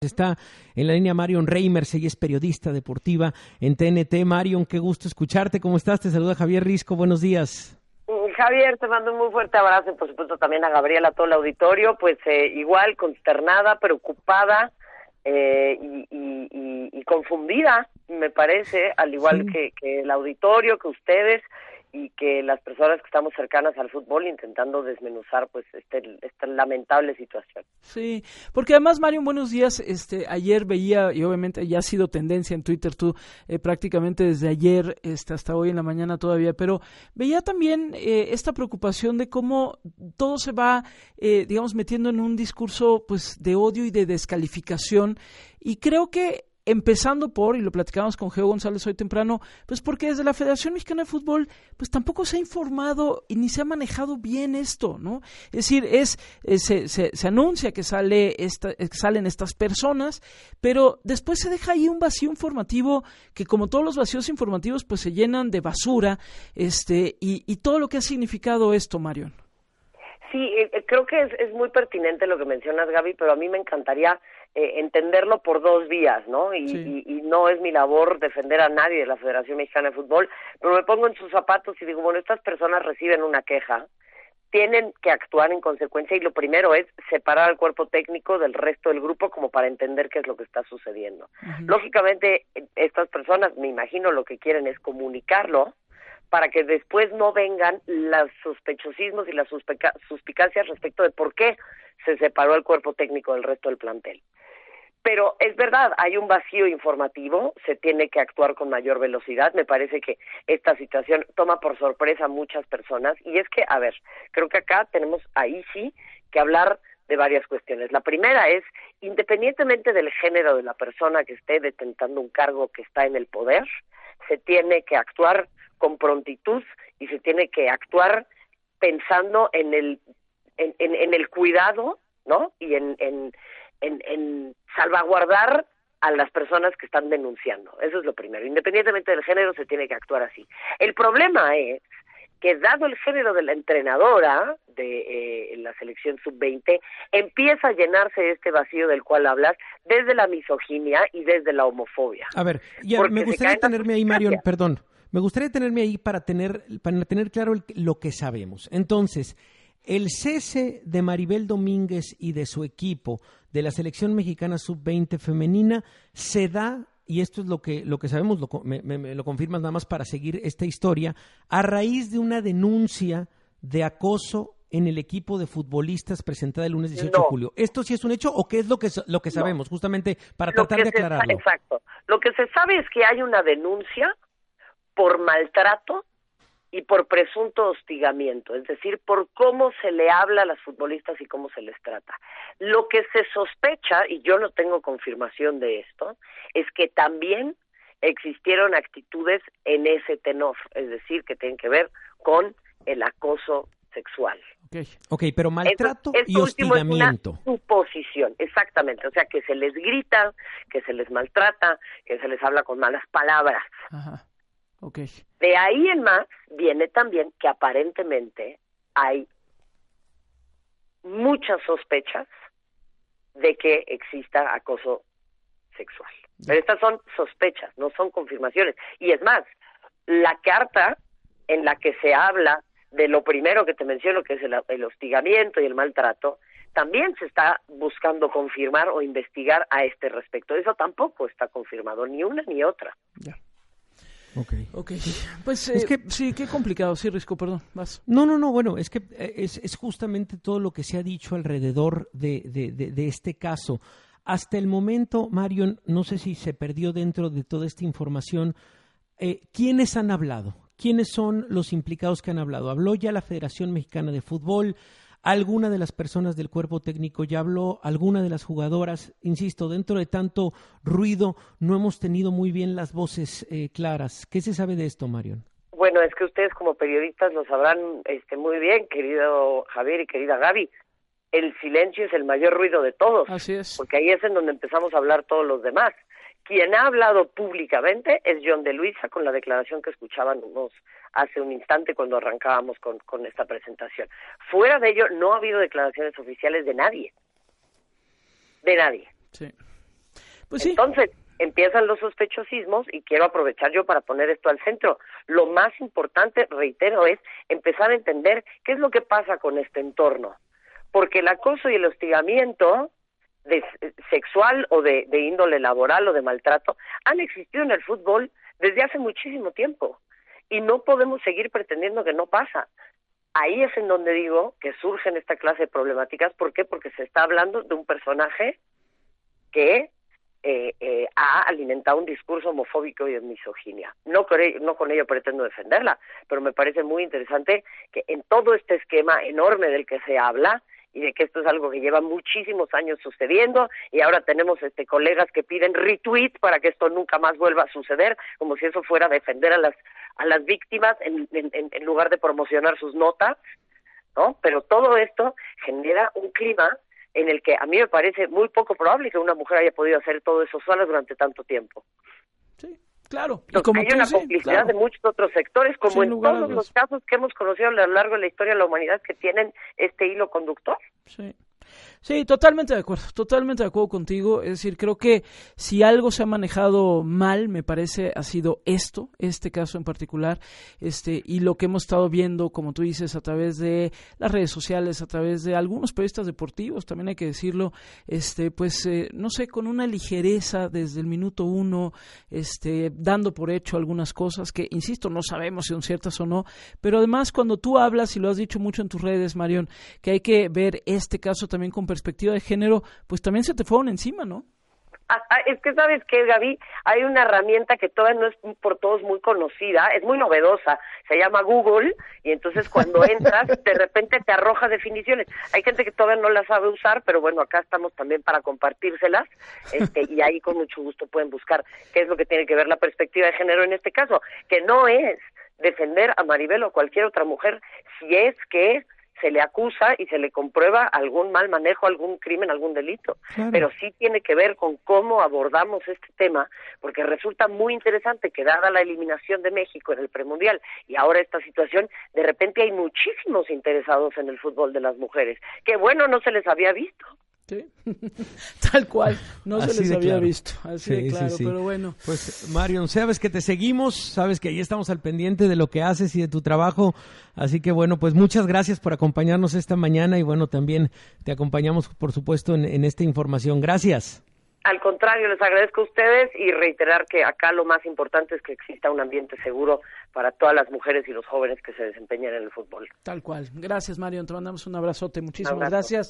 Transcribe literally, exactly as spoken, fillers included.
Está en la línea Marion Reimers, ella es periodista deportiva en T N T. Marion, qué gusto escucharte. ¿Cómo estás? Te saluda Javier Risco. Buenos días. Javier, te mando un muy fuerte abrazo y por supuesto también a Gabriela, a todo el auditorio, pues eh, igual consternada, preocupada eh, y, y, y, y confundida, me parece, al igual sí. que, que el auditorio, que ustedes y que las personas que estamos cercanas al fútbol intentando desmenuzar pues este esta lamentable situación. Sí, porque además, Marion, buenos días. Este, ayer veía, y obviamente ya ha sido tendencia en Twitter, tú eh, prácticamente desde ayer este, hasta hoy en la mañana todavía, pero veía también eh, esta preocupación de cómo todo se va, eh, digamos, metiendo en un discurso pues de odio y de descalificación, y creo que empezando por, y lo platicamos con Geo González hoy temprano, pues porque desde la Federación Mexicana de Fútbol, pues tampoco se ha informado y ni se ha manejado bien esto, ¿no? Es decir, es, es se, se, se anuncia que sale esta, que salen estas personas, pero después se deja ahí un vacío informativo que, como todos los vacíos informativos, pues se llenan de basura, este, y, y todo lo que ha significado esto, Marion. Sí, eh, creo que es, es muy pertinente lo que mencionas, Gaby, pero a mí me encantaría eh, entenderlo por dos vías, ¿no? Y, sí. y, y no es mi labor defender a nadie de la Federación Mexicana de Fútbol, pero me pongo en sus zapatos y digo, bueno, estas personas reciben una queja, tienen que actuar en consecuencia y lo primero es separar al cuerpo técnico del resto del grupo como para entender qué es lo que está sucediendo. Uh-huh. Lógicamente, estas personas, me imagino, lo que quieren es comunicarlo, para que después no vengan los sospechosismos y las suspica- suspicacias respecto de por qué se separó el cuerpo técnico del resto del plantel. Pero es verdad, hay un vacío informativo, se tiene que actuar con mayor velocidad. Me parece que esta situación toma por sorpresa a muchas personas, y es que, a ver, creo que acá tenemos ahí sí que hablar de varias cuestiones. La primera es, independientemente del género de la persona que esté detentando un cargo que está en el poder, se tiene que actuar con prontitud y se tiene que actuar pensando en el en, en, en el cuidado, ¿no? Y en, en, en, en salvaguardar a las personas que están denunciando. Eso es lo primero. Independientemente del género, se tiene que actuar así. El problema es que, dado el género de la entrenadora de eh, la selección sub veinte, empieza a llenarse este vacío del cual hablas desde la misoginia y desde la homofobia. A ver, ya, me gustaría tenerme ahí, Marion, perdón, me gustaría tenerme ahí para tener, para tener claro el, lo que sabemos. Entonces, el cese de Maribel Domínguez y de su equipo de la selección mexicana sub veinte femenina se da, y esto es lo que lo que sabemos, lo, me, me, me lo confirmas nada más para seguir esta historia, a raíz de una denuncia de acoso en el equipo de futbolistas presentada el lunes dieciocho no. de julio. ¿Esto sí es un hecho o qué es lo que lo que sabemos? No. Justamente para lo tratar de aclararlo. Se, exacto. Lo que se sabe es que hay una denuncia por maltrato y por presunto hostigamiento, es decir, por cómo se le habla a las futbolistas y cómo se les trata. Lo que se sospecha, y yo no tengo confirmación de esto, es que también existieron actitudes en ese tenor, es decir, que tienen que ver con el acoso sexual. Okay, okay, pero maltrato esto, esto y hostigamiento. Es una suposición, exactamente, o sea, que se les grita, que se les maltrata, que se les habla con malas palabras. Ajá. Okay. De ahí en más viene también que aparentemente hay muchas sospechas de que exista acoso sexual. Yeah. Pero estas son sospechas, no son confirmaciones. Y es más, la carta en la que se habla de lo primero que te menciono, que es el, el hostigamiento y el maltrato, también se está buscando confirmar o investigar a este respecto. Eso tampoco está confirmado, ni una ni otra. Ya. Yeah. Okay. Okay. Pues eh, es que sí, qué complicado, sí, Risco, perdón, vas. No, no, no, bueno, es que es, es justamente todo lo que se ha dicho alrededor de, de, de, de este caso. Hasta el momento, Marion, no sé si se perdió dentro de toda esta información, eh, ¿quiénes han hablado? ¿Quiénes son los implicados que han hablado? ¿Habló ya la Federación Mexicana de Fútbol? ¿Alguna de las personas del cuerpo técnico ya habló? ¿Alguna de las jugadoras? Insisto, dentro de tanto ruido no hemos tenido muy bien las voces eh, claras. ¿Qué se sabe de esto, Marion? Bueno, es que ustedes como periodistas lo sabrán este, muy bien, querido Javier y querida Gaby. El silencio es el mayor ruido de todos. Así es. Porque ahí es en donde empezamos a hablar todos los demás. Quien ha hablado públicamente es John de Luisa, con la declaración que escuchábamos hace un instante cuando arrancábamos con, con esta presentación. Fuera de ello, no ha habido declaraciones oficiales de nadie. De nadie. Sí. Pues sí. Entonces, empiezan los sospechosismos y quiero aprovechar yo para poner esto al centro. Lo más importante, reitero, es empezar a entender qué es lo que pasa con este entorno. Porque el acoso y el hostigamiento de, sexual o de, de índole laboral o de maltrato han existido en el fútbol desde hace muchísimo tiempo y no podemos seguir pretendiendo que no pasa. Ahí es en donde digo que surgen esta clase de problemáticas. ¿Por qué? Porque se está hablando de un personaje que eh, eh, ha alimentado un discurso homofóbico y de misoginia. No con, ello, no con ello pretendo defenderla, pero me parece muy interesante que en todo este esquema enorme del que se habla, y de que esto es algo que lleva muchísimos años sucediendo, y ahora tenemos este colegas que piden retweet para que esto nunca más vuelva a suceder, como si eso fuera defender a las a las víctimas en, en, en lugar de promocionar sus notas, ¿no? Pero todo esto genera un clima en el que a mí me parece muy poco probable que una mujer haya podido hacer todo eso sola durante tanto tiempo. Sí, claro. Y como hay una sí, complicidad claro. de muchos otros sectores, como Sin en todos los casos que hemos conocido a lo largo de la historia de la humanidad que tienen este hilo conductor. Sí. Sí, totalmente de acuerdo, totalmente de acuerdo contigo. Es decir, creo que si algo se ha manejado mal, me parece, ha sido esto, este caso en particular, este, y lo que hemos estado viendo, como tú dices, a través de las redes sociales, a través de algunos periodistas deportivos, también hay que decirlo, este, pues, eh, no sé, con una ligereza desde el minuto uno, este, dando por hecho algunas cosas que, insisto, no sabemos si son ciertas o no, pero además cuando tú hablas, y lo has dicho mucho en tus redes, Marion, que hay que ver este caso también con perspectiva de género, pues también se te fueron encima, ¿no? Ah, ah, es que, ¿sabes qué, Gaby? Hay una herramienta que todavía no es por todos muy conocida, es muy novedosa, se llama Google, y entonces cuando entras, de repente te arroja definiciones. Hay gente que todavía no la sabe usar, pero bueno, acá estamos también para compartírselas, este, y ahí con mucho gusto pueden buscar qué es lo que tiene que ver la perspectiva de género en este caso, que no es defender a Maribel o cualquier otra mujer, si es que se le acusa y se le comprueba algún mal manejo, algún crimen, algún delito. Claro. Pero sí tiene que ver con cómo abordamos este tema, porque resulta muy interesante que dada la eliminación de México en el premundial y ahora esta situación, de repente hay muchísimos interesados en el fútbol de las mujeres. Que bueno, no se les había visto. Sí, tal cual, no Así se les había claro. visto, así sí, de claro, sí, sí. Pero bueno. Pues Marion, sabes que te seguimos, sabes que ahí estamos al pendiente de lo que haces y de tu trabajo, así que bueno, pues muchas gracias por acompañarnos esta mañana y bueno, también te acompañamos por supuesto en, en esta información, gracias. Al contrario, les agradezco a ustedes y reiterar que acá lo más importante es que exista un ambiente seguro para todas las mujeres y los jóvenes que se desempeñan en el fútbol. Tal cual, gracias Marion, te mandamos un abrazote, muchísimas un abrazo. gracias.